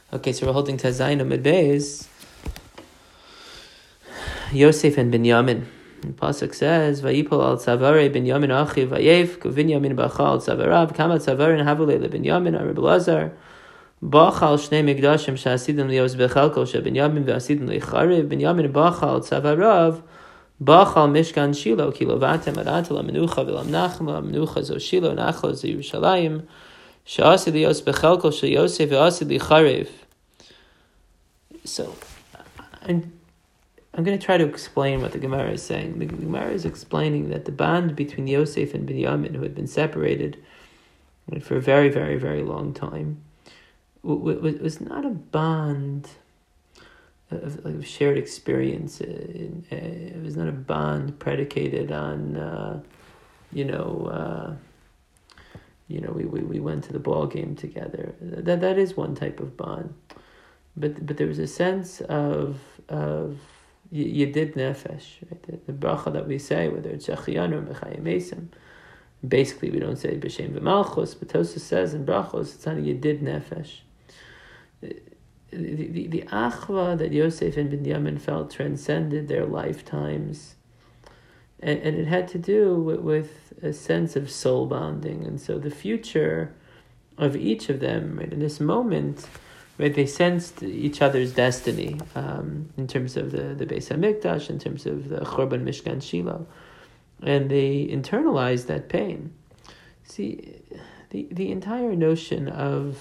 Okay, so we're holding Tazayin Amid Beis. Yosef and Binyamin. The pasuk says, "Vayipol al Tzavare Binyamin achiv vayev Binyamin bachal Tzavarav kama Tzavarin havule leBinyamin Arib Lazar bachal shnei migdashim shasidim lios bechalko sheBinyamin ve'asidim leichariv Binyamin bachal Tzavarav bachal Mishkan Shilo kilovatem aratel amenucha v'lam nachem amenucha zo Shilo nachlo zo Yerushalayim she'asid lios bechalko sheYosef ve'asid leichariv." So, I'm going to try to explain what the Gemara is saying. The Gemara is explaining that the bond between Yosef and Binyamin, who had been separated for a very, very, very long time, was not a bond of shared experience. It was not a bond predicated on, we went to the ball game together. That is one type of bond, but there was a sense of Yedid Nefesh, right? The bracha that we say, whether it's Shechianu or Mechayim Esim, basically we don't say B'Shem V'Malchus, but Tosfos says in brachos it's not a Yedid Nefesh. The achva that Yosef and Binyamin felt transcended their lifetimes, and it had to do with a sense of soul bonding. And so the future of each of them, right, in this moment, right, they sensed each other's destiny in terms of the Beis Hamikdash, in terms of the Churban Mishkan Shiloh, and they internalized that pain. See, the entire notion of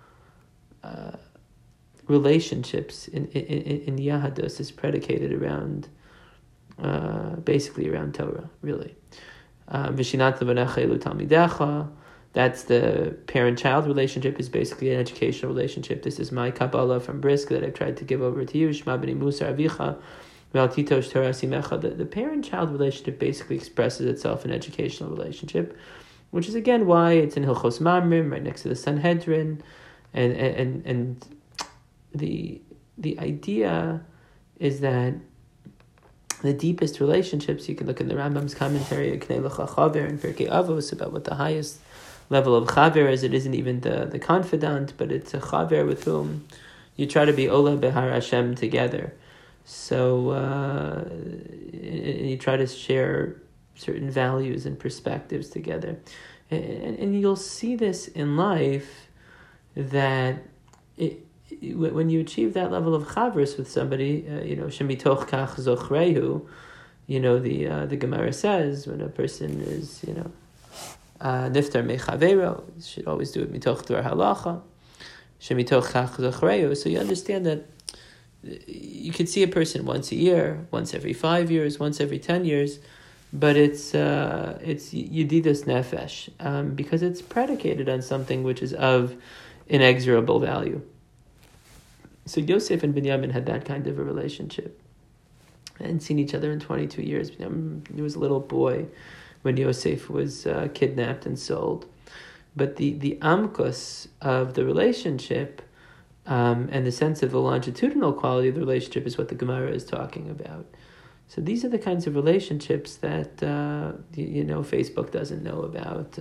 relationships in Yahadus is predicated around basically around Torah, really. V'shinat levanecha elu talmidecha. That's the parent-child relationship, is basically an educational relationship. This is my Kabbalah from Brisk that I've tried to give over to you. Shema b'nei Musa avicha ve'al titosh Torah simecha. The parent-child relationship basically expresses itself in an educational relationship, which is again why it's in Hilchos Mamrim, right next to the Sanhedrin, and the idea is that the deepest relationships, you can look in the Rambam's commentary, Knei L'cha Chaver in Pirkei Avos, about what the highest level of chaver is. It isn't even the confidant, but it's a chaver with whom you try to be Ola Behar Hashem together. So you try to share certain values and perspectives together. And you'll see this in life, that when you achieve that level of chavris with somebody, shemitoch kach zochrehu, the Gemara says when a person is, niftar mechavero, should always do it mitoch dvar halacha, shemitoch kach zochrehu. So you understand that you could see a person once a year, once every 5 years, once every 10 years, but it's yedidas nefesh, because it's predicated on something which is of inexorable value. So Yosef and Binyamin had that kind of a relationship. They hadn't seen each other in 22 years. He was a little boy when Yosef was kidnapped and sold. But the amkus of the relationship and the sense of the longitudinal quality of the relationship is what the Gemara is talking about. So these are the kinds of relationships that Facebook doesn't know about,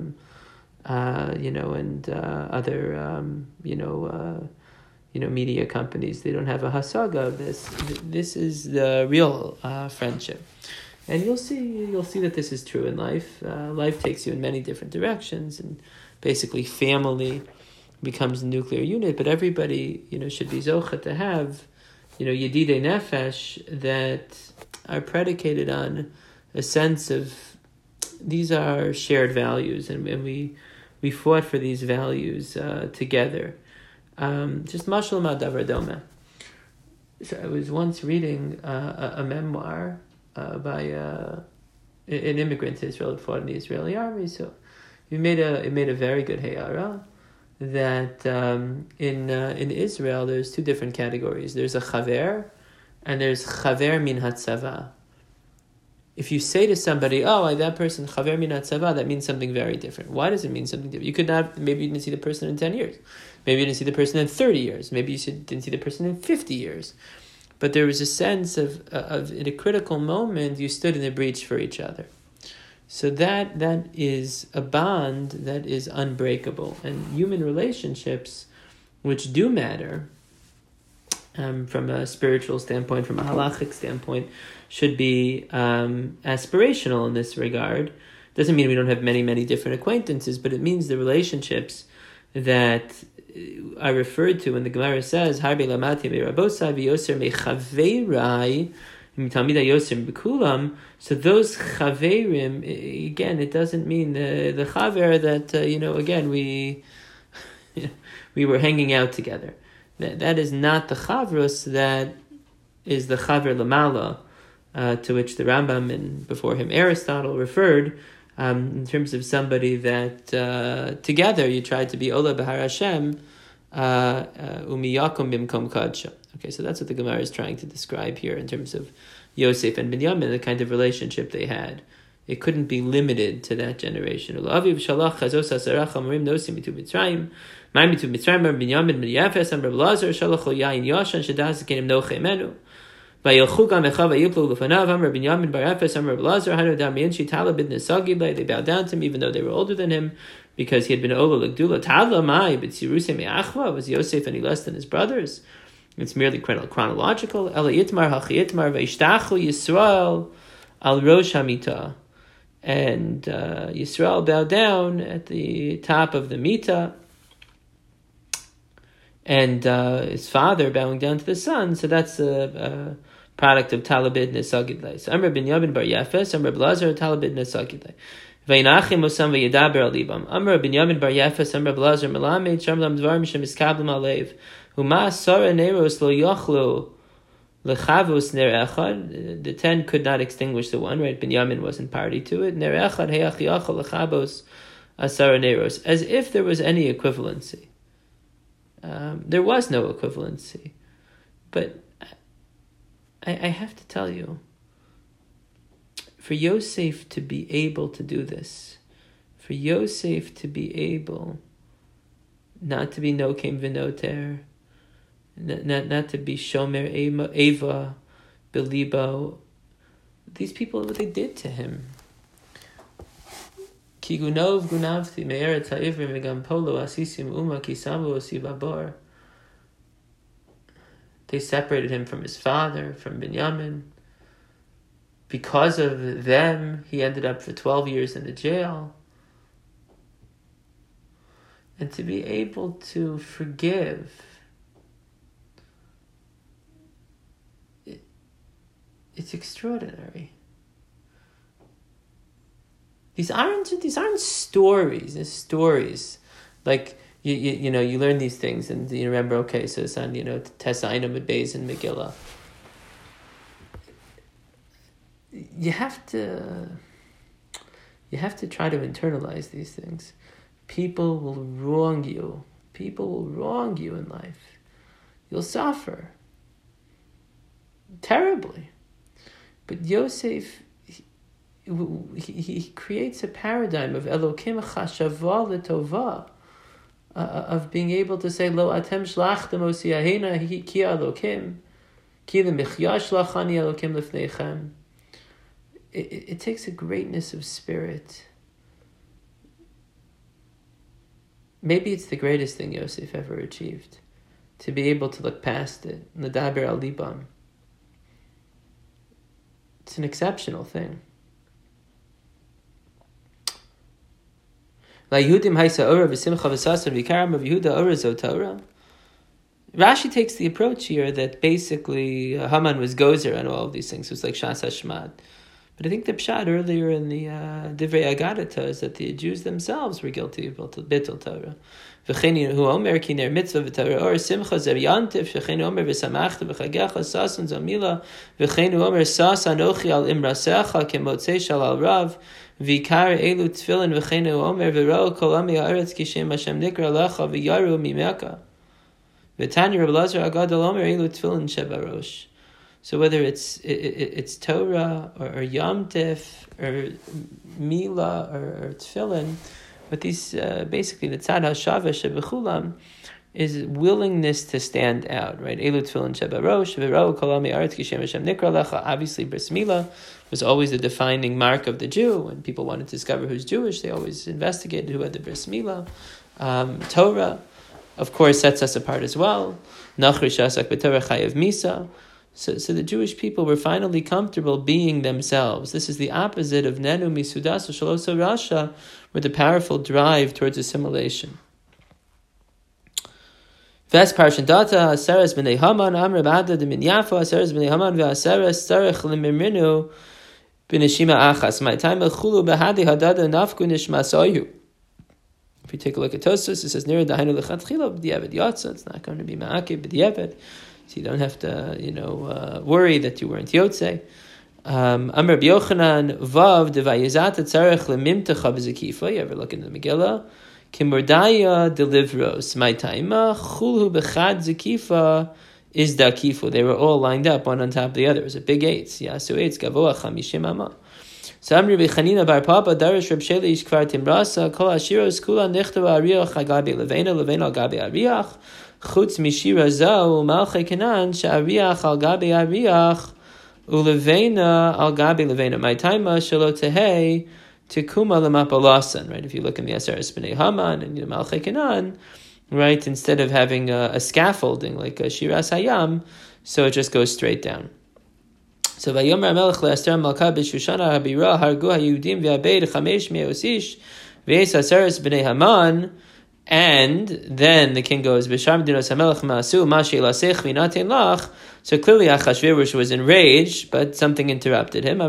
and other media companies. They don't have a hasaga of this. This is the real friendship, and you'll see that this is true in life. Life takes you in many different directions, and basically family becomes a nuclear unit. But everybody, should be zocha to have, yedidei nefesh that are predicated on a sense of these are shared values, and we fought for these values together. Just mashal ma'davar doma. So I was once reading a memoir by an immigrant to Israel who fought in the Israeli army. So it made a very good heyara that in Israel there's two different categories. There's a chaver, and there's chaver min hatzava. If you say to somebody, that person, chaver min hatzava, that means something very different. Why does it mean something different? Maybe you didn't see the person in 10 years. Maybe you didn't see the person in 30 years. Maybe you didn't see the person in 50 years. But there was a sense of in a critical moment, you stood in the breach for each other. So that is a bond that is unbreakable. And human relationships which do matter from a spiritual standpoint, from a halachic standpoint, should be aspirational in this regard. Doesn't mean we don't have many, many different acquaintances, but it means the relationships that I referred to when the Gemara says, Harbe lamati me'rabosai v'yoser me'chaveirai mitamida yoser b'kulam. So those chaverim, again, it doesn't mean the chaver that, again, we were hanging out together. That is not the chavrus, that is the chaver lamala, to which the Rambam and before him Aristotle referred, in terms of somebody that together you tried to be Ola B'Har Hashem, Umiyakum Bimkom Kadsha. Okay, so that's what the Gemara is trying to describe here in terms of Yosef and Binyamin, the kind of relationship they had. It couldn't be limited to that generation. Aviv Shalach Chazos Asarach Amarim Nosim Mitu Mitzrayim, Ma'im Mitu Mitzrayim, Binyamin Minyafes, Amr Lazar Shalach Yain Yashan Shadaz Kenim Noche Menu. They bowed down to him even though they were older than him, because he had been Ola L'Gdula. Was Yosef any less than his brothers? It's merely chronological. And Yisrael bowed down at the top of the Mita, and his father bowing down to the son. So that's a product of Talabid Nesagidlei. So Amr bin Yabin bar Yefes, Amr Blazer Talabid Nesagidlei. Veinachim Osam veYedaber alibam. Amr bin Yabin bar Yefes, Amr Blazer Melamed Shamlam Dvarim Shem Iskablam Alev. Huma Sora Neros Lo Yochlu Lechavus Ner Echad. The 10 could not extinguish the one, right? Binyamin wasn't party to it. Ner Echad Heach Yochel Lechavos Asara Neros. As if there was any equivalency. There was no equivalency. But I have to tell you, for Yosef to be able to do this, for Yosef to be able not to be nokem v'noter, not to be shomer eva belibo, these people, what they did to him. Ki gunov gunavti me'eretz ha'ivrim v'gam polo asisim uma ki samu osibabor. They separated him from his father, from Binyamin. Because of them, he ended up for 12 years in the jail. And to be able to forgive, it's extraordinary. These aren't stories. They're stories. Like, you learn these things and you remember, okay, so it's on, Tessa Einam Beis and Megillah. You have to try to internalize these things. People will wrong you. People will wrong you in life. You'll suffer terribly. But Yosef, he creates a paradigm of Elokim chashava l'tova, of being able to say, Lo atem shlachtem osiyahena ki Elokim, ki l'michya shlachani Elokim lefneichem. It takes a greatness of spirit. Maybe it's the greatest thing Yosef ever achieved, to be able to look past it. Nadaber al libam. It's an exceptional thing. Rashi takes the approach here that basically Haman was gozer on all of these things. It was like Shas Hashmad. But I think the pshat earlier in the Divrei Agadata is that the Jews themselves were guilty of Bittul Torah. V'chein hu omer ki ner mitzvah v'torah or simcha zer yantif v'chein omer v'samachta v'chagecha sasun zamila v'chein hu omer sas anochi al imrasecha kemotzei shal al rav v'ikar elu tefillin v'chein hu omer v'rao kol ami ha'aretz kishem Hashem nikra lecha v'yaru mimeka v'tani Reb Lazar Agadol omer elu tefillin shebarosh. So whether it's Torah or Yom Tif or Mila or Tefillin, but these basically the Tzad HaShaveh Shebechulam is willingness to stand out, right? Elu Tefillin Shebarosh V'Ro Kolami Aretz Kishem Hashem Nikra Lecha. Obviously, Bris Mila was always the defining mark of the Jew. When people wanted to discover who's Jewish, they always investigated who had the Bris Mila. Torah. of course, sets us apart as well. Nachri shasak b'torah chayav misa. So the Jewish people were finally comfortable being themselves. This is the opposite of Nenu Misudas or Shalosa Rasha, with the powerful drive towards assimilation. Ves Parshan Data, Aseres b'nei Haman, Amr b'ada de min Yafa, Aseres b'nei Haman, ve'aseres Sarech l'mimrinu b'neshima achas. My time echulu b'hadi hadada nafku nishmasoyu. If you take a look at Tosfos, it says, Nira dahainu l'chatchila b'diavad yotza. It's not going to be ma'akib b'diavad. So you don't have to, worry that you weren't Yotze. Amr B'Yochanan Vav Devayizat Tzarech Lemimtecha B'Zekifa. You ever look in the Megillah? Kimordaya Delivros. My taima Chulhu B'Chad Zekifa is Dakifu. They were all lined up, one on top of the other. It was a big eight. Yasu eitz Gavoa Chamishim Amma. So Amr B'Chanina Bar Papa Darish Reb Shelish Kvar Timrasa Kol Ashiros Kula Nichtava Ariach Agabi Levena Levena Agabi Ariach. Chutz mishira zau malchei Kenan she'ariach al gabi ariach ulevena al gabi levena. My taima shelo tehei tekuma lemapalasan. Right, if you look in the Aseres b'nei Haman and malchei Kenan, right, instead of having a scaffolding like a shiras hayam, so it just goes straight down. So vayomer Melech le'Esther malka b'Shushana habira hargu hayudim ve'abeid chamesh me'osish ve'es Aseres b'nei Haman. And then the king goes, so clearly Achashverosh was enraged, but something interrupted him.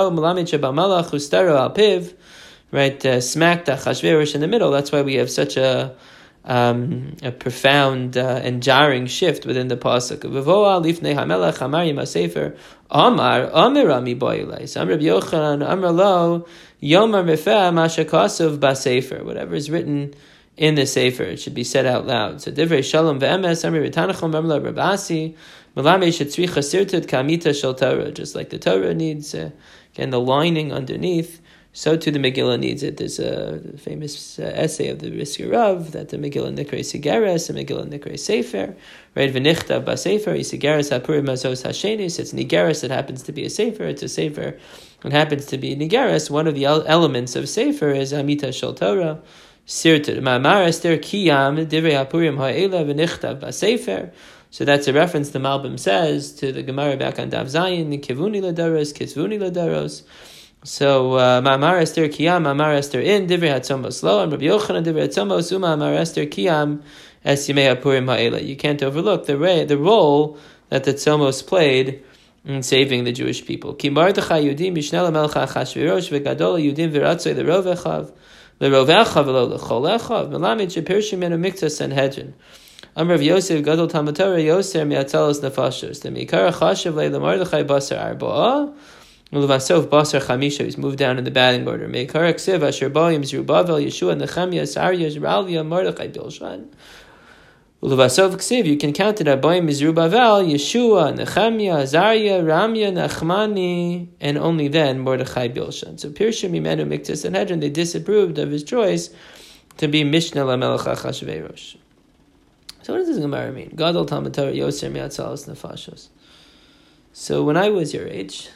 Right, smacked Achashverosh in the middle. That's why we have such a profound and jarring shift within the pasuk. Whatever is written in the Sefer, it should be said out loud. So Divrei Shalom ve'emes, Amri v'tanachom v'emla Rabasi, Melame shetzricha sirtut kamita shel Torah. Just like the Torah needs, again, the lining underneath, so too the Megillah needs it. There's a famous essay of the Brisker Rav that the Megillah Nikrei Sigeres, the Megillah Nikrei Sefer, right? V'nichtav ba'sefer, Sigeres ha'purim azos ha'shenis. It's Nigeres that happens to be a Sefer. It's a Sefer. It happens to be Nigeres. One of the elements of Sefer is Amita shel Torah. Sirtud. Ma'amar Esther Kiyam Divrei Hapurim Ha'ela V'nichtav Ba'Sefer. So that's a reference the Malbim says to the Gemara back on Dav Zayin, Kivuni Ladaros, Kitvuni Ladaros. So Ma'amar Esther Kiyam, Ma'amar Esther in Divrei Hatzomos Lo, and Rabbi Yochanan Divrei Hatzomos Ma'amar Esther Kiyam Es Yimei Hapurim Ha'ela. You can't overlook the role that the Tzomos played in saving the Jewish people. Ki Mardechai Yudim Mishneh Melech Achashverosh V'Gadol Yudim V'Ratzoi L'Rovechav. L'Rovecha v'lo l'cholecha v'lamid shepirshim menu mikta Sanhedrin. Amr of Yosef Gadol Talmud Torah Yoser mi'atzalos nefashos. The mikara chashav le'la Mordechai basar arba'a u'levasof basar chamisha. He's moved down in the batting order. Mikara ksiv asher ba'im Zerubbabel Yeshua Nechemia Sarya Zeralia Mordechai Bilshan. U'levasof ksiv, you can count it. Ba'im Zerubbabel Yeshua Nechemia Azariah Ramya Nachmani, and only then Mordechai Bilshan. So Pirshim Mimenu Mikta Sanhedrin, they disapproved of his choice to be Mishneh LaMelech Achashverosh. So what does this Gemara mean? Gadol Talmud Torah Yoser Mi'atzalos Nefashos. So when I was your age,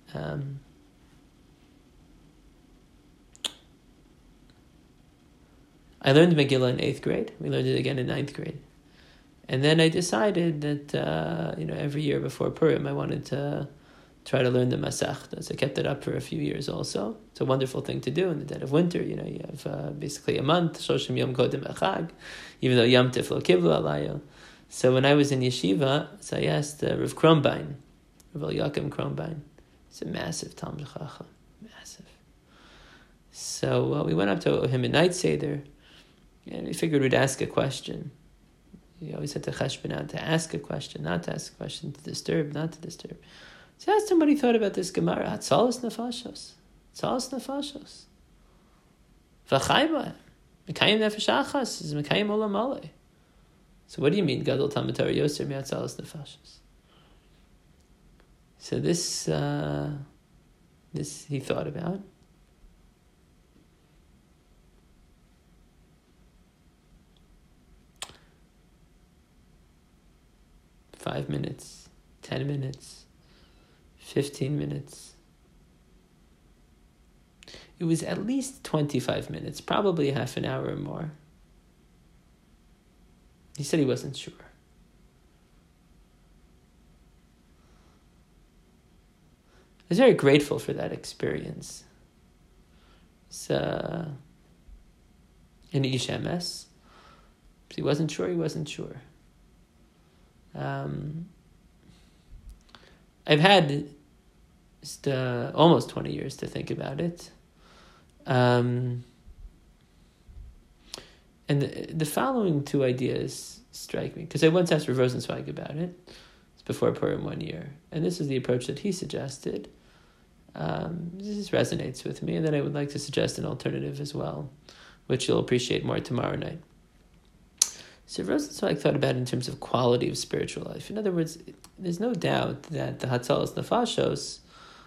I learned Megillah in 8th grade. We learned it again in 9th grade. And then I decided that, every year before Purim, I wanted to try to learn the Masechta. So I kept it up for a few years also. It's a wonderful thing to do in the dead of winter. You have basically a month, Shoshim Yom Kodem Echag, even though Yom Tif Lo Kivlu Alayo. So when I was in yeshiva, so I asked Rav Kronbein, Rav Yaakov Kronbein. It's a massive Talmud Chacham, massive. So we went up to him at Night Seder, and we figured we'd ask a question. You always had to cheshbon out to ask a question, not to ask a question, to disturb, not to disturb. So I asked him what he thought about this Gemara. Hatzalos nefashos. Hatzalos nefashos. V'chayba. Mekayim nefesh achas. Is mekayim olam malei. So what do you mean, Gadol Talmud Torah Yoser mi'atzalos nefashos? So this he thought about. Five minutes, 10 minutes, 15 minutes. It was at least 25 minutes, probably half an hour or more. He said he wasn't sure. I was very grateful for that experience. It's in Ish MS. He wasn't sure. I've had just, almost 20 years to think about it. And the following two ideas strike me, because I once asked Rav Rosenzweig about it. It's before Purim 1 year. And this is the approach that he suggested. This resonates with me, and then I would like to suggest an alternative as well, which you'll appreciate more tomorrow night. So Rosenzweig thought about it in terms of quality of spiritual life. In other words, there's no doubt that the Hatzalas Nefashos,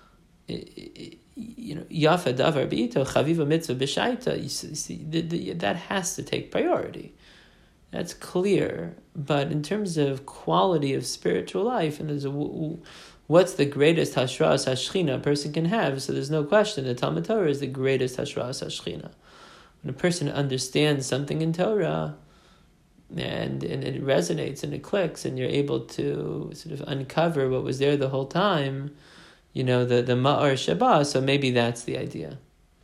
Yafa Davar B'ito, Chaviva Mitzvah B'Shaita, that has to take priority. That's clear. But in terms of quality of spiritual life, and what's the greatest Hashras HaShechina a person can have? So there's no question that Talmud Torah is the greatest Hashras HaShechina. When a person understands something in Torah, and it resonates and it clicks, and you're able to sort of uncover what was there the whole time, the Ma'or Shabbat, so maybe that's the idea.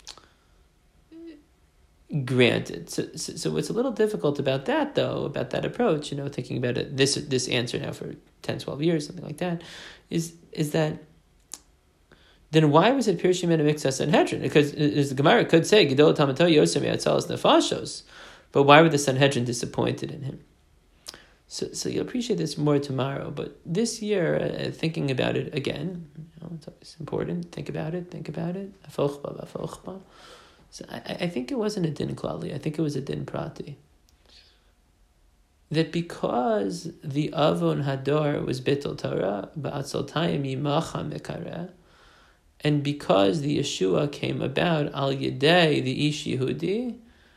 Granted. So what's a little difficult about that, though, about that approach, thinking about it, this answer now for 10, 12 years, something like that, is that then why was it Pirushim and a Mikzas Sanhedrin? Because as the Gemara could say, Gedol Talmud Torah Yosem Yatzalas Nefashos, but why were the Sanhedrin disappointed in him? So you'll appreciate this more tomorrow. But this year, thinking about it again, it's always important. Think about it. Afochba. So I think it wasn't a din klali. I think it was a din prati. That because the avon hador was bittul Torah, ba'atzal tayim yimacha mekareh, and because the Yeshua came about al yedei the ish Yehudi,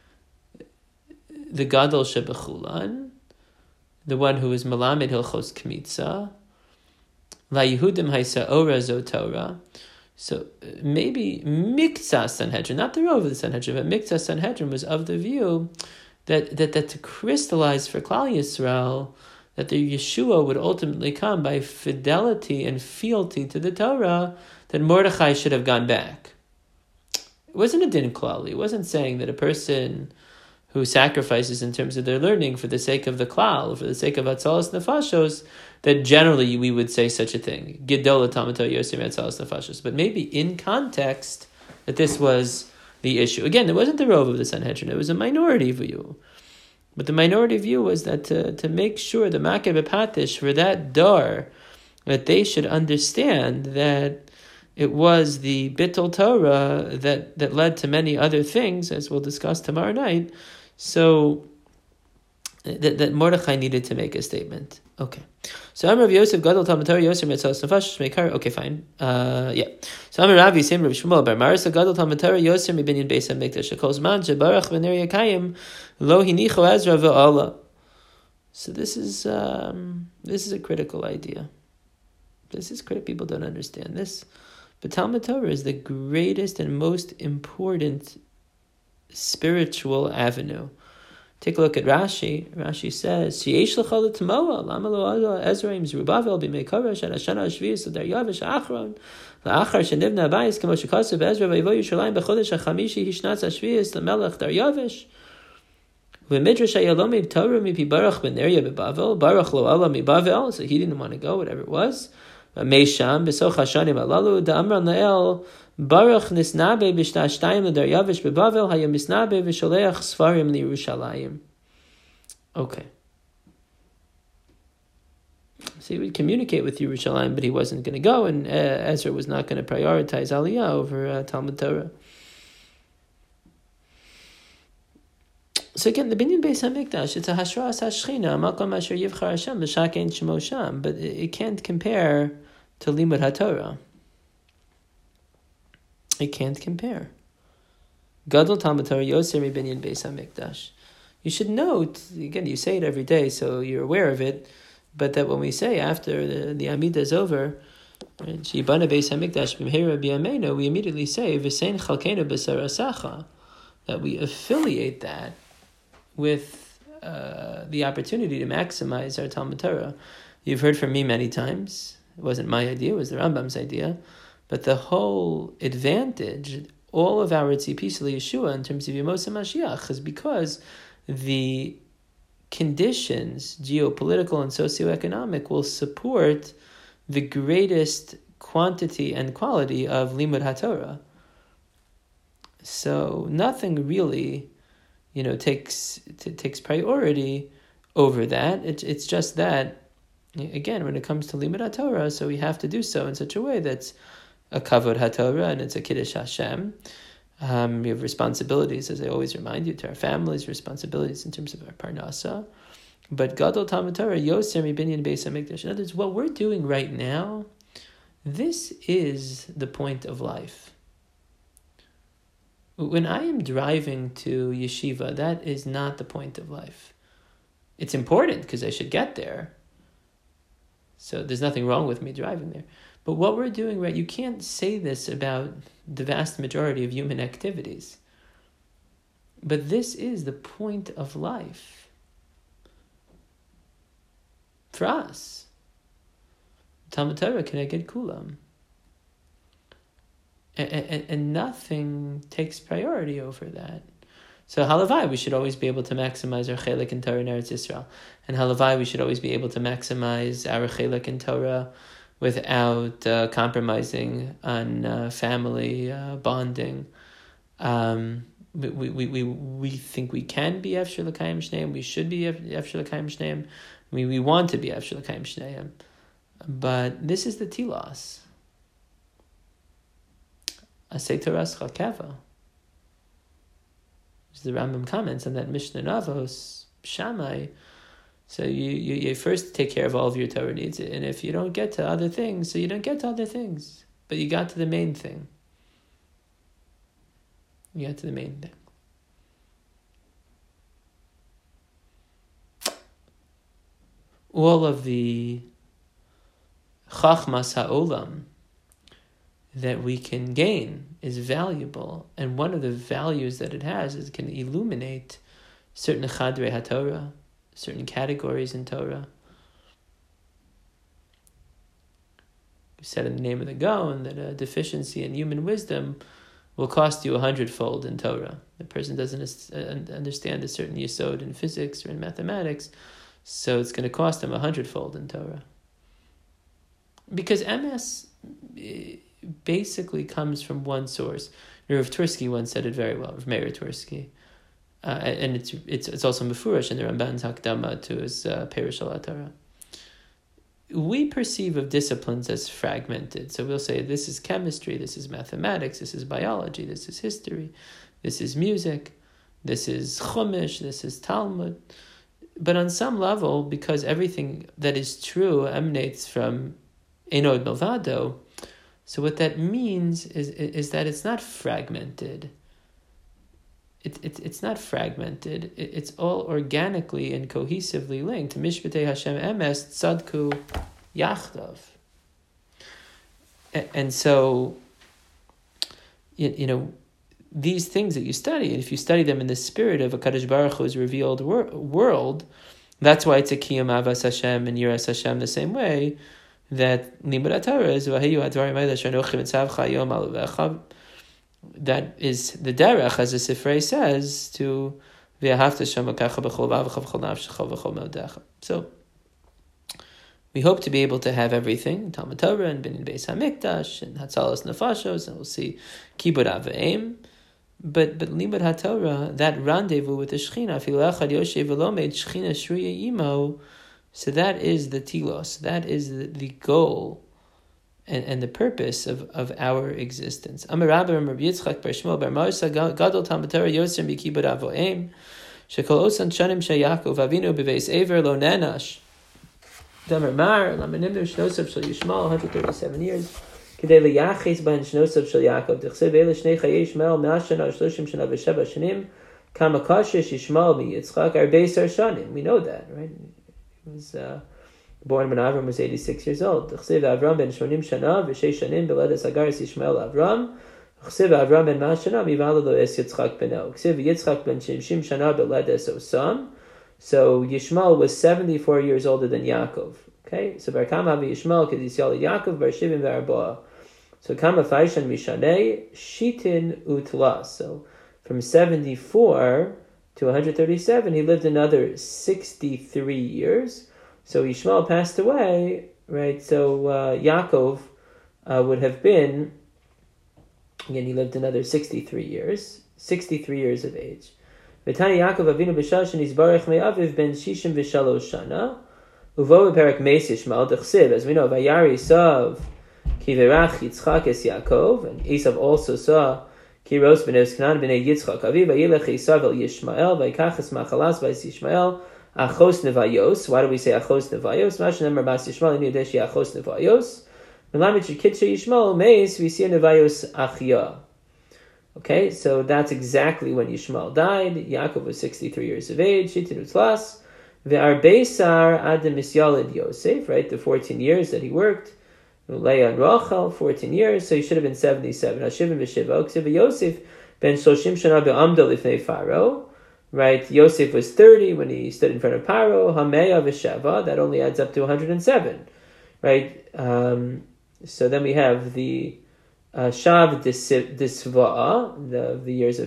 the Gadol Shebechulan, the one who is Malamed Hilchos Kmitza, La Yehudim Haisa Ora Zo Torah. So maybe Mikzas Sanhedrin, not the Rov of the Sanhedrin, but Mikzas Sanhedrin was of the view that to crystallize for Klal Yisrael that the Yeshua would ultimately come by fidelity and fealty to the Torah, that Mordechai should have gone back. It wasn't a din klali. It wasn't saying that a person who sacrifices in terms of their learning for the sake of the klal, for the sake of Hatzalas Nefashos, that generally we would say such a thing. Gedola Talmud Torah Yosem Hatzalas Nefashos. But maybe in context that this was the issue. Again, it wasn't the Rov of the Sanhedrin. It was a minority view. But the minority view was that to make sure the Makeh B'Patish for that dar, that they should understand that it was the Bittul Torah that led to many other things, as we'll discuss tomorrow night. So that Mordechai needed to make a statement. Okay. So Amar Rav Yosef Gadol Talmud Torah Yosef Metzalas Nefashos Meikar. Okay, fine. So Amar Rav Yisem Rav Shmuel Bar Marisa Gadol Talmud Torah Yosef Mibinyan Beis Hamikdash Shekol Zman Shebarach V'Ner Yakayim Lo Hinicho Ezra V'Ala. So this is a critical idea. This is critical. People don't understand this. But Talmud Torah is the greatest and most important spiritual avenue. Take a look at Rashi. Rashi says, "Sheyesh lecha l'tmoa, lama lo Ezra im Zerubbabel b'mei koresh ad hashana hashvius adar Yavesh ha'achron la'achar shenivna abayis kamo shekasav Ezra v'yivo Yerushalayim b'chodesh hachamishi hishnatz hashvius l'melech dar Yavesh v'midrash hayalom Torah mipi Baruch ben Neriah b'Bavel Baruch lo Allah miBavel." So he didn't want to go, whatever it was. Meisham b'soch hashanim alalu da'amran la'el Baruch nisnabe b'shta'ashtayim l'dar Yavesh b'Bavel hayam nisnabe v'sholeach sfarim liYerushalayim. Okay. So he would communicate with Yerushalayim, but he wasn't going to go, and Ezra was not going to prioritize Aliyah over Talmud Torah. So again, the Binyan Beis Hamikdash, it's a Hashras HaShechina, Makom Asher Yivchar Hashem, L'Shakein Shemo Sham, but it can't compare to Limud HaTorah. It can't compare. Gadol Talmud Torah Yosef Binyan Beis Hamikdash. You should note, again, you say it every day, so you're aware of it, but that when we say after the Amidah is over, Shibana Beis Hamikdash B'mheira B'yameinu, we immediately say V'sein Chalkeinu B'sarasacha, that we affiliate that with the opportunity to maximize our Talmud Torah. You've heard from me many times. It wasn't my idea; it was the Rambam's idea. But the whole advantage, all of our tzipis Yeshua in terms of Yemos HaMashiach, is because the conditions, geopolitical and socioeconomic, will support the greatest quantity and quality of Limud HaTorah. So nothing really, takes priority over that. It's just that, again, when it comes to Limud HaTorah, so we have to do so in such a way that's a kavod HaTorah and it's a kiddush Hashem. We have responsibilities, as I always remind you, to our families, responsibilities in terms of our parnasa. But Gadol Talmud Torah, Yoser Mibinyan Beis HaMikdash. In other words, what we're doing right now, this is the point of life. When I am driving to yeshiva, that is not the point of life. It's important because I should get there. So there's nothing wrong with me driving there. But what we're doing, right, you can't say this about the vast majority of human activities. But this is the point of life for us. Talmud Torah Keneged Kulam. And nothing takes priority over that. So halavai, we should always be able to maximize our chelik in Torah in Eretz Yisrael. And halavai, we should always be able to maximize our chelik in Torah without compromising on family bonding. We think we can be Efshir L'Kayim Shneim. We should be Efshir L'Kayim Shneim. We want to be Efshir L'Kayim Shneim. But this is the tilas. Asay Toras Chakeva. As the Rambam comments on that Mishnah Navos, Shammai. So you first take care of all of your Torah needs, and if you don't get to other things, so you don't get to other things. But you got to the main thing. You got to the main thing. All of the Chachmas HaOlam that we can gain is valuable, and one of the values that it has is it can illuminate certain Chadrei HaTorah, certain categories in Torah. We said in the name of the Gaon that a deficiency in human wisdom will cost you 100-fold in Torah. The person doesn't understand a certain yesod in physics or in mathematics, so it's going to cost them 100-fold in Torah. Because MS basically comes from one source. Rav Tursky once said it very well, Rav Meir Tursky. And it's also mefurash in the Ramban's Hakdama to his Perush al Torah. We perceive of disciplines as fragmented. So we'll say this is chemistry, this is mathematics, this is biology, this is history, this is music, this is Chumash, this is Talmud. But on some level, because everything that is true emanates from Enod Milvado, so what that means is that it's not fragmented. It's not fragmented. It's all organically and cohesively linked. Mishpatei Hashem emes tzadku yachdav. And so, these things that you study, and if you study them in the spirit of a Kadosh Baruch Hu's revealed world, that's why it's a Kiyum Avas Hashem and Yiras Hashem the same way that Limud Torah is Vaheyu Hadvarim Eila Shanochim Etzavcha Yom Aluvecha. That is the derech, as the Sifrei says, to V'ahavta Shemakacha B'chol V'avacha V'chol Nafshecha V'chol Meodecha. So we hope to be able to have everything, Talmud Torah and Binyan Beis HaMikdash and Hatzalas Nefashos, and we'll see Kibud Avim. But Limud HaTorah, that rendezvous with the Shechina, Afilu Echad Yoshev V'lomed Shechina Shruya Imo, so that is the telos, that is the goal and the purpose of our existence. Amar Rabbi Rabbi Yitzchak Bar Shmuel Bar Marsa Gadol Talmud Torah Yosem B'Kibud Avoim Shekol Osan Shanim Sheyakov Avinu B'Veis Ever Lo Nenash Damar Mar Lamenimnu Shnosov Shel Yishmael 137 years Kedei Liyaches Ban Shnosov Shel Yaakov D'Chsev Eile Shnei Chayei Yishmael 100 Shana 30 Shana V'Sheva Shanim Kama Kashish Yishmael B'Yitzchak Arbei Sar Shanim. We know that, right? He was born when Avram was 86 years old. Chsev Avram ben 80 shana v'shei shanim b'ledas Hagaris Yishmael Avram. Chsev Avram ben 100 shana mivalad lo es Yitzchak beno. Chsev Yitzchak ben 60 shana b'ledas Osam. So Yishmael was 74 years older than Yaakov. Okay, so Bar Kama Yishmael Kedisial Yaakov Bar Shivim V'Arboa. So Kama Faishan Mishanei Shitin Utlas. So from 74 to 137, he lived another 63 years. So Yishmael passed away, right? So Yaakov would have been, again, he lived another 63 years of age. V'tani Yaakov Avinu b'shashan Yisbarach me'aviv ben shishim v'shalosh shana. Uvo b'perak meis Yishmael d'chsiv. As we know, Vayari Esav ki verach Yitzchak es Yaakov, and Esav also saw ki ros b'nei Kanan b'nei Yitzchak aviv vayilech Esav el Yishmael vayikach es machalas v'es Yishmael achos nevayos. Why do we say achos nevayos? Mashen emar bas Yishmael inu deshi achos nevayos. Melamit shekitcha Yishmael meis v'yisir nevayos achya. Okay, so that's exactly when Yishmael died. Yaakov was 63 years of age. Shitin Utlas. Ve'arbeisar adam misyalid Yosef, right? The 14 years that he worked. Leah and Rachel, 14 years. So he should have been 77. Hashivim v'shiva. Ksiv Yosef ben shoshim shana be'amdo lifnei Pharaoh. Right? Yosef was 30 when he stood in front of Pharaoh. Hameya v'shava. That only adds up to 107. Right? So then we have the Shav Disva'a, the years of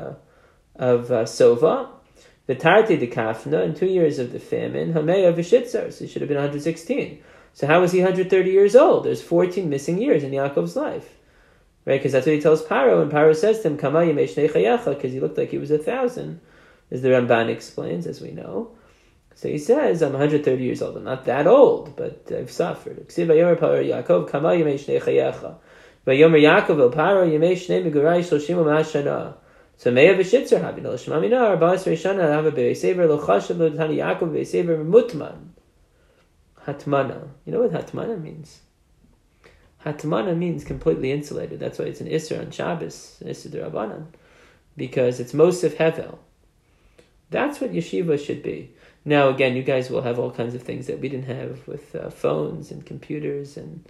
Sova, the Tarti de Kafna, and 2 years of the famine, Hameya Vishitzar, so he should have been 116. So how was he 130 years old? There's 14 missing years in Yaakov's life. Right? Because that's what he tells Paro, and Paro says to him, Kama Yemeshnei Chayacha, because he looked like he was 1,000, as the Ramban explains, as we know. So he says, I'm 130 years old. I'm not that old, but I've suffered. Ksiv Vayomer Paro Yaakov, Kama Yemeshnei Chayacha. Vayomer Yaakov el Paro Yemei Shnei Megurai Shloshim U'Mashana. So Meya V'Shitzer Havin El Shema Mina Arba'as Reishana Hava Be'Sever Lo Chashav Lo Tani Yaakov Be'Sever Mutman. Hatmana. You know what Hatmana means? Hatmana means completely insulated. That's why it's an Isser on Shabbos, Isser D'Rabbanan, because it's Mosef Hevel. That's what yeshiva should be. Now, again, you guys will have all kinds of things that we didn't have with phones and computers and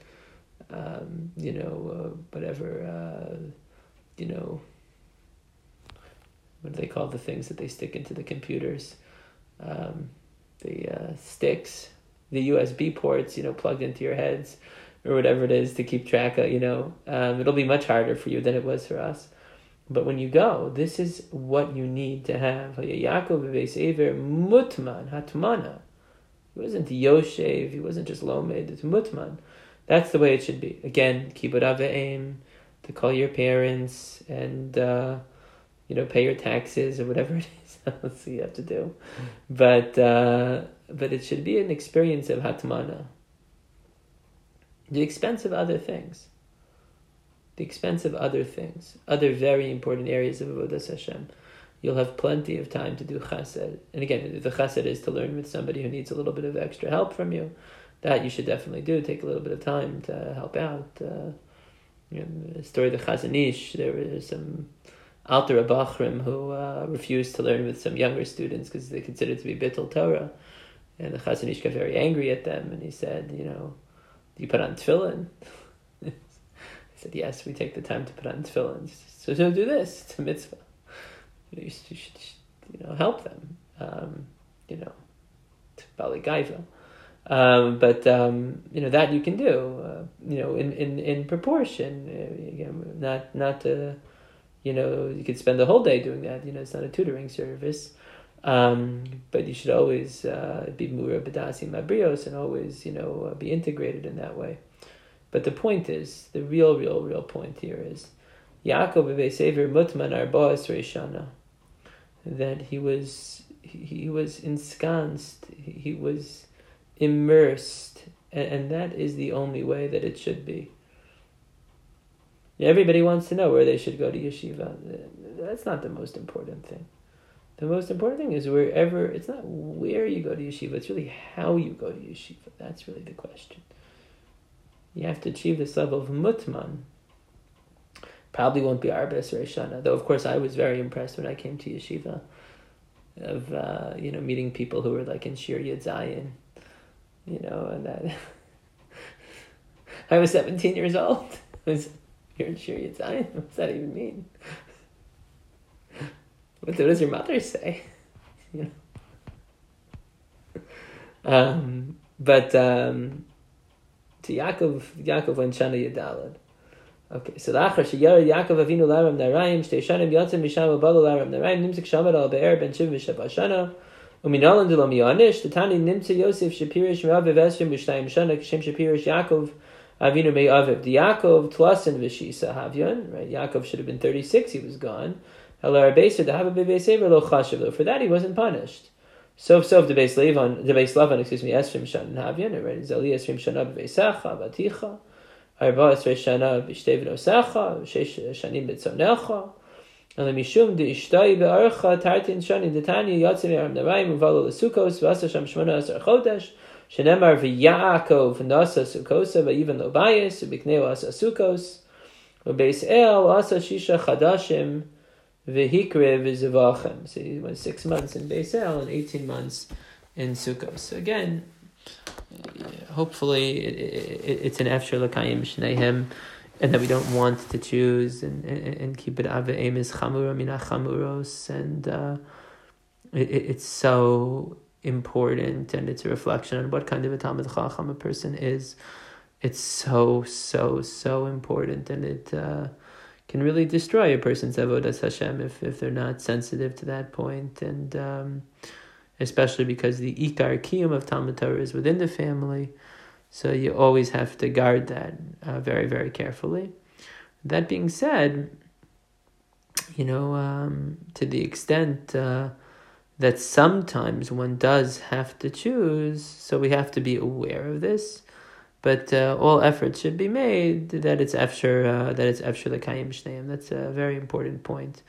whatever, what do they call the things that they stick into the computers? The sticks, the USB ports, plugged into your heads, or whatever it is to keep track of, it'll be much harder for you than it was for us. But when you go, this is what you need to have. Yaakov v'Eisever mutman, hatmana. He wasn't Yoshev, he wasn't just Lomed, it's mutman. That's the way it should be. Again, kibbud aveim, to call your parents and, pay your taxes or whatever it is else you have to do. But it should be an experience of hatmana. The expense of other things. Other very important areas of Avodas Hashem. You'll have plenty of time to do chesed. And again, the chesed is to learn with somebody who needs a little bit of extra help from you. That you should definitely do. Take a little bit of time to help out. The story of the Chazon Ish, there were some Alter Abachrim who refused to learn with some younger students because they considered it to be Bittul Torah. And the Chazon Ish got very angry at them, and he said, do you put on tefillin? He said, yes, we take the time to put on tefillin. So do this. It's a mitzvah. You should help them. Bali Gaiva. That you can do, in proportion. Not you could spend the whole day doing that. It's not a tutoring service, but you should always be mura b'dasi mabrios and always be integrated in that way. But the point is, the real point here is Yaakov v'Eisever mutman arba'as reishana, that he was ensconced, he was immersed, and that is the only way that it should be. Everybody wants to know where they should go to yeshiva. That's not the most important thing. The most important thing is it's not where you go to yeshiva, it's really how you go to yeshiva. That's really the question. You have to achieve this level of mutman. Probably won't be Arba'as Reishana, though of course I was very impressed when I came to yeshiva of meeting people who were like in Shir Yud Zayin, and that I was 17 years old. I was here in Shir Yud Zayin. What does that even mean? What does your mother say? But to Yaakov went Shana Yadalad. Okay, so l'achar sheyara Yaakov Avinu laram narayim shtei shanim yatzim misham u'balu laram narayim nimtzik shamad al be'er ben shiv v'sheva shana u'minalan de lo miyanish t'tani nimtzik Yosef shapirish me'aviv esrim b'shtayim shana k'shem shapirish Yaakov Avinu me'aviv. The Yaakov twasin v'shisa havyon, right? Yaakov should have been 36, he was gone. Halar beiser d'hava be'veisever lo chashav. For that he wasn't punished. Sof the beis Lavan, esrim shana havyon, right? Zali esrim shana b'veisecha baticha. Arba esrei shana b'shtei v'nosecha, shesh shanim b'tzonecha, and mishum de'ishtai be'archa tartin shani detani yatzim yaram narayim uvalu l'sukos v'asa sham shmona asar chodesh shenemar v'Yaakov nasa sukosa v'yivan lo bayis u'bikneu asa sukos u'beis el asa shisha chadashim v'hikre v'zivachem. So he went 6 months in Beis El and 18 months in Sukkos. So again, hopefully it's an efshar l'kayim shnehem, and that we don't want to choose and keep it ave emes chamura mina chamuros, and it's so important, and it's a reflection on what kind of a Talmid Chacham a person is. It's so important, and it can really destroy a person's avodas Hashem if they're not sensitive to that point, and especially because the ikar kiyum of Talmud Torah is within the family, so you always have to guard that very, very carefully. That being said, to the extent that sometimes one does have to choose, so we have to be aware of this, but all efforts should be made that it's efshar l'kayim shneim. That's a very important point.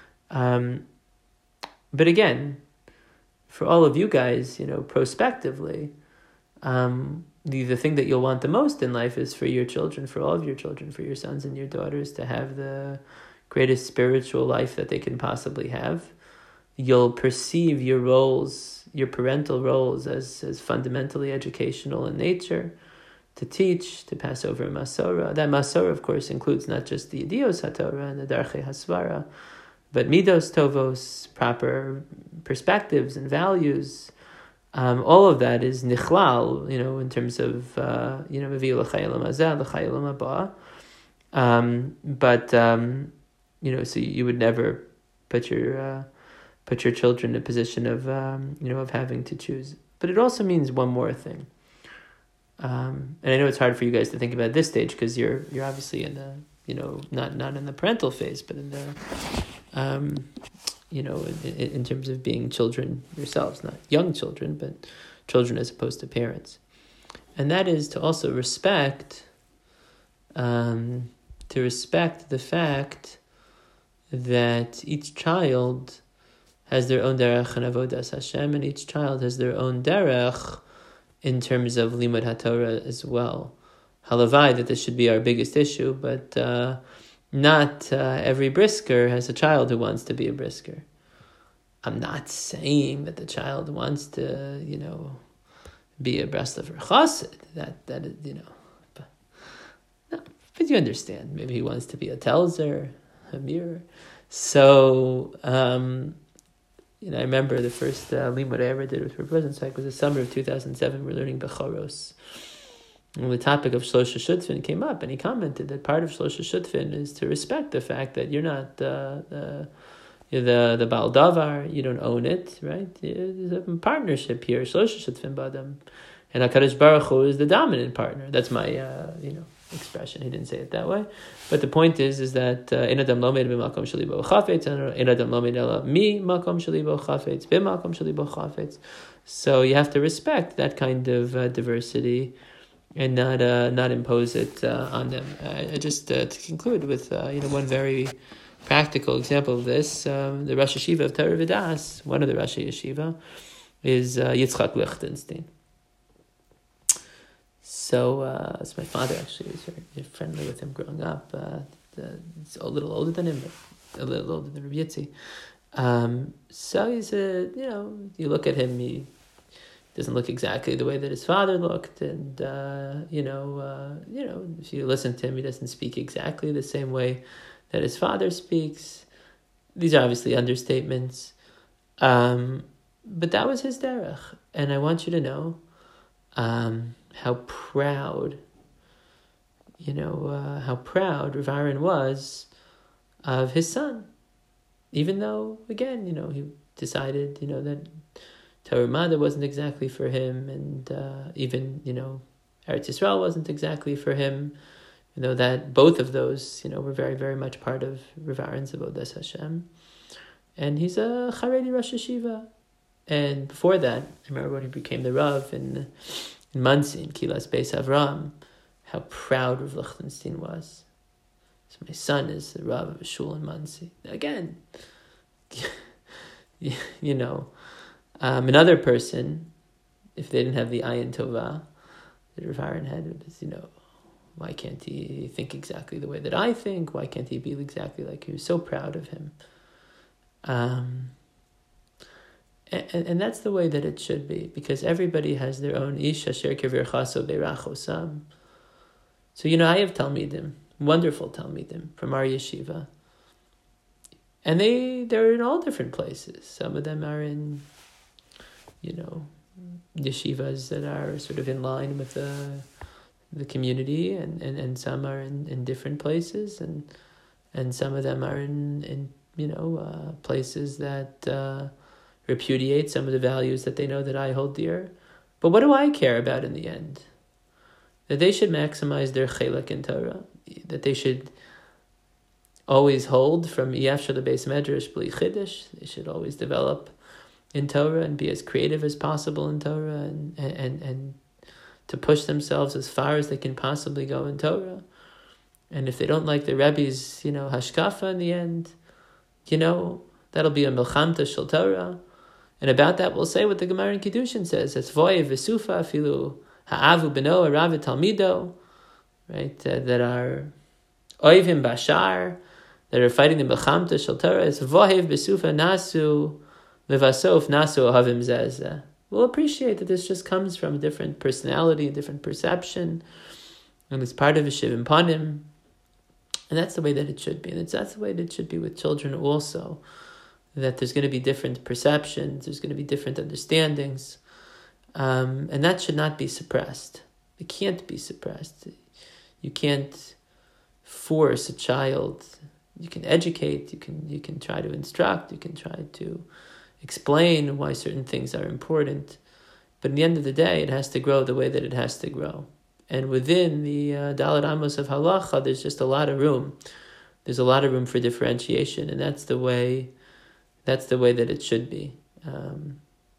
But again, for all of you guys, prospectively, the thing that you'll want the most in life is for your children, for all of your children, for your sons and your daughters to have the greatest spiritual life that they can possibly have. You'll perceive your roles, your parental roles, as fundamentally educational in nature, to teach, to pass over a Masorah. That Masorah, of course, includes not just the Idios HaTorah and the Darchei Hasvara, but Midos Tovos, proper perspectives and values. All of that is nichlal, in terms of, Mevi l'chayelam hazeh, l'chayelam haba. But, so you would never put your children in a position of, of having to choose. But it also means one more thing. And I know it's hard for you guys to think about this stage because you're obviously in the, not in the parental phase, but in the, in terms of being children yourselves, not young children, but children as opposed to parents. And that is to also respect the fact that each child has their own derech and avodas Hashem, and each child has their own derech in terms of limud haTorah as well. Halavai, that this should be our biggest issue, but not every brisker has a child who wants to be a brisker. I'm not saying that the child wants to, be a Breslover chassid. That is, but you understand. Maybe he wants to be a Telzer, a mirror. So, I remember the first limud I ever did with Rav Rosenzweig was the summer of 2007. We're learning Bechoros. And the topic of Shlosha Shutfin came up, and he commented that part of Shlosha Shutfin is to respect the fact that you're not the Baal Davar, you don't own it, right? There's a partnership here, Shlosha Shutfin Badam. And HaKadosh Baruch Hu is the dominant partner. That's my, expression. He didn't say it that way. But the point is that Ein Adam Lo Meid B'Makom Sheli Bo Chafetz, and Ein Adam Lo Meid Ela Mi Makom Sheli Bo Chafetz, B'Makom Sheli Bo Chafetz. So you have to respect that kind of diversity and not impose it on them. Just to conclude with one very practical example of this, the Rosh Yeshiva of Torah V'Das, one of the Rosh Yeshiva, is Yitzchak Lichtenstein. So my father actually was very friendly with him growing up. He's a little older than him, but a little older than Rabbi Yitzi. So he's you look at him, he doesn't look exactly the way that his father looked, and if you listen to him, he doesn't speak exactly the same way that his father speaks. These are obviously understatements, but that was his derech, and I want you to know how proud, how proud Rav Aaron was of his son, even though, again, he decided, that Torah Mada wasn't exactly for him, and even, Eretz Yisrael wasn't exactly for him, that both of those, were very, very much part of Rav Aaron's Avodas Hashem. And he's a Charedi Rosh Yeshiva. And before that, I remember when he became the Rav in Monsey, in Kilas Beis Avram, how proud Rav Lichtenstein was. So my son is the Rav of a shul in Monsey. Again, another person, if they didn't have the Ayin Tovah that Rav Aaron had, was, why can't he think exactly the way that I think? Why can't he be exactly like you? So proud of him. And that's the way that it should be, because everybody has their own ish asher kevirchaso beirachosam. So, I have Talmidim, wonderful Talmidim from our yeshiva. And they're in all different places. Some of them are in, yeshivas that are sort of in line with the community, and some are in different places, and some of them are in places that repudiate some of the values that they know that I hold dear. But what do I care about in the end? That they should maximize their chelak in Torah, that they should always hold from Yafshah the Beis Medrash Bli Chiddush. They should always develop in Torah and be as creative as possible in Torah, and to push themselves as far as they can possibly go in Torah. And if they don't like the Rebbe's, hashkafa in the end, that'll be a milchamta shel Torah. And about that, we'll say what the Gemara in Kiddushin says. It's voy v'sufa afilu ha'avu beno arav talmido, right? That are oivim bashar, that are fighting the milchamta shel Torah. It's voy v'sufa nasu levasof nasu ohavim zeh. We'll appreciate that this just comes from a different personality, a different perception, and it's part of a shivim panim. And that's the way that it should be. And that's the way that it should be with children also. That there's going to be different perceptions, there's going to be different understandings. And that should not be suppressed. It can't be suppressed. You can't force a child. You can educate, you can try to instruct, you can try to explain why certain things are important. But at the end of the day, it has to grow the way that it has to grow. And within the Dalet Amos of Halacha, there's just a lot of room. There's a lot of room for differentiation, and that's the way that it should be. You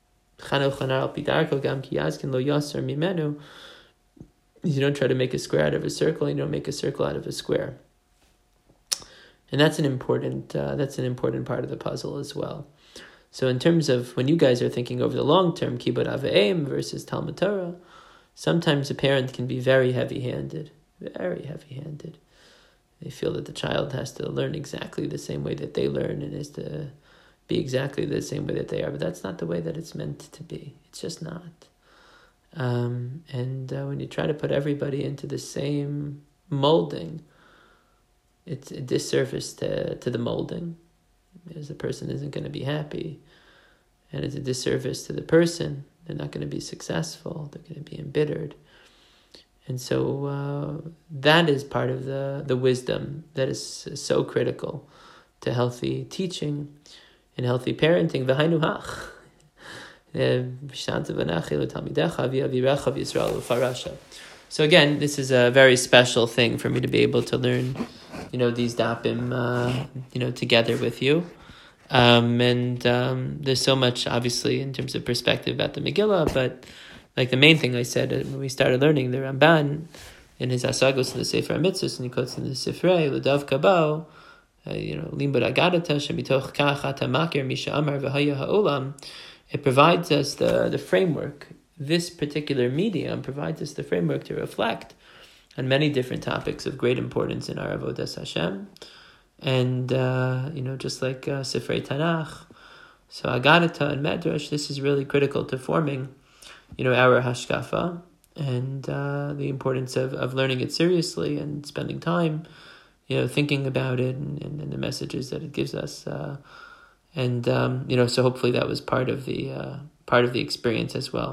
don't try to make a square out of a circle, you don't make a circle out of a square. And that's an important part of the puzzle as well. So in terms of when you guys are thinking over the long term, Kibud Aveim versus Talmud Torah, sometimes a parent can be very heavy-handed. They feel that the child has to learn exactly the same way that they learn and is to be exactly the same way that they are. But that's not the way that it's meant to be. It's just not. And when you try to put everybody into the same molding, it's a disservice to the molding, because the person isn't going to be happy. And it's a disservice to the person. They're not going to be successful. They're going to be embittered. And so that is part of the wisdom that is so critical to healthy teaching and healthy parenting. So again, this is a very special thing for me to be able to learn, these dapim, together with you. And there's so much, obviously, in terms of perspective about the Megillah, but like the main thing I said when we started learning, the Ramban in his Asagos in the Sefer HaMitzvos, and he quotes in the Sifrei, L'dav Kabao, Limbud Agadata, Shemitoch Kach Makir Misha Amar V'haya Ha'olam. It provides us the framework. This particular medium provides us the framework to reflect on many different topics of great importance in our Avodas Hashem. And, just like Sifrei Tanakh, so Agadata and Medrash, this is really critical to forming, our hashkafa, and the importance of learning it seriously and spending time, thinking about it and the messages that it gives us. So hopefully that was part of the experience as well.